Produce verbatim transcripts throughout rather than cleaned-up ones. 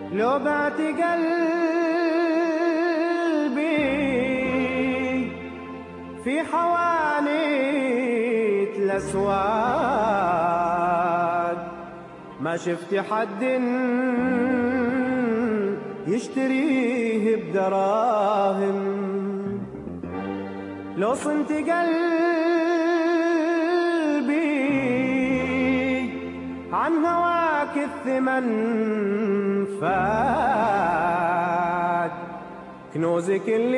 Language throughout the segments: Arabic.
لو بعت قلبي في حوانيت الأسواق ما شفت حد يشتريه بدراهم. لو صنت قلبي عن هواك الثمن فات، كنوز كل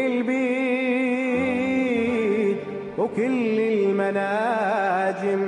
البيت وكل المناجم.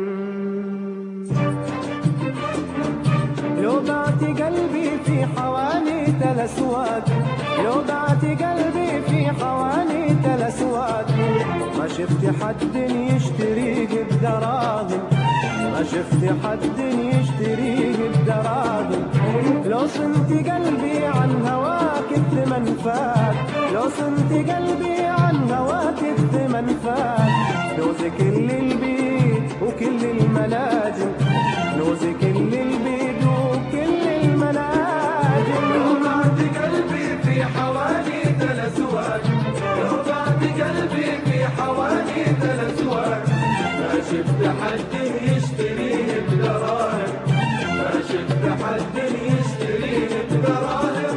لو بعت قلبي في حوانيت الأسواق، لو بعت قلبي في حوانيت الأسواق ما شفت حد يشتريه بدراهم، ما شفت حد يشتريه بدراهم. لو صنت قلبي عن هواك الثمن فات، لو صنت قلبي عن هواك الثمن فات، لوز كل البيت وكل المناجم، لوز كل البيت وكل المناجم. لو بعت قلبي في حوانيت الأسواق، لو بعت قلبي في حوانيت الأسواق ما شفت حد يشتريه بدراهم، ما شفت حد يشتريه بدراهم.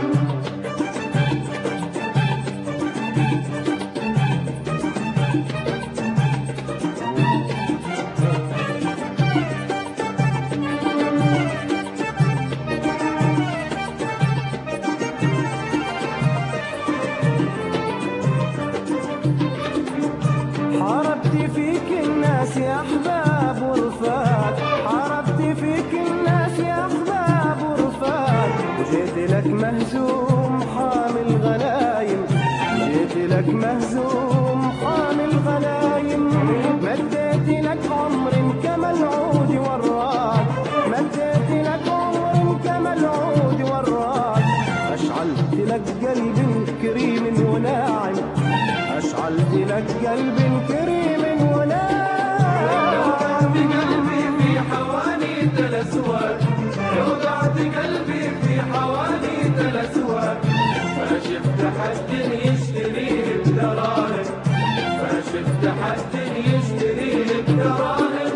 حاربت فيك الناس يا أحباب ورفاق، حاربت فيك الناس يا أحباب ورفاق، وجيت لك مهزوم حامل غنايم، جيت لك مهزوم حامل غنايم. مديت لك عمر كما العود وراك، مديت لك عمر كما العود وراك، أشعلت لك قلب كريم وناعم، أشعلت لك قلب كريم وناعم. لو بعت قلبي في حوانيت الأسواق، لو بعت قلبي في حوانيت الأسواق ما شفت حد يشتريه بدراهم، ما شفت حد يشتريه بدراهم.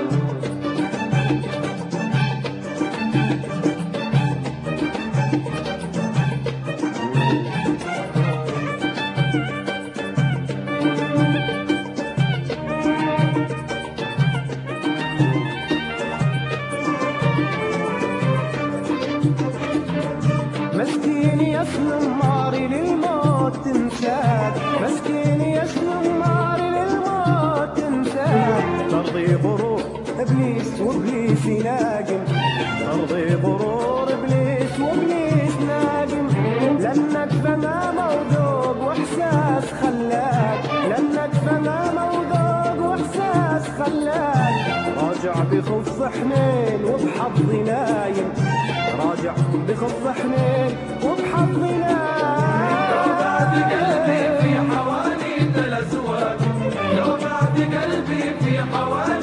مسكين يسلم ناري للموت تنساك، مسكين يسلم ناري للموت تنساك. ترضي غرور ابليس وابليس يناجم، ترضي غرور ابليس وابليس ناجم. لانك فمامه وذوق واحساس خلاك، لانك فمامه وذوق واحساس خلاك. راجع بخف حنين وبحظ نايم، راجع بخف حنين وبحظ نايم. لو بعت قلبي في حوانيت الأسواق، لو بعت قلبي في حوانيت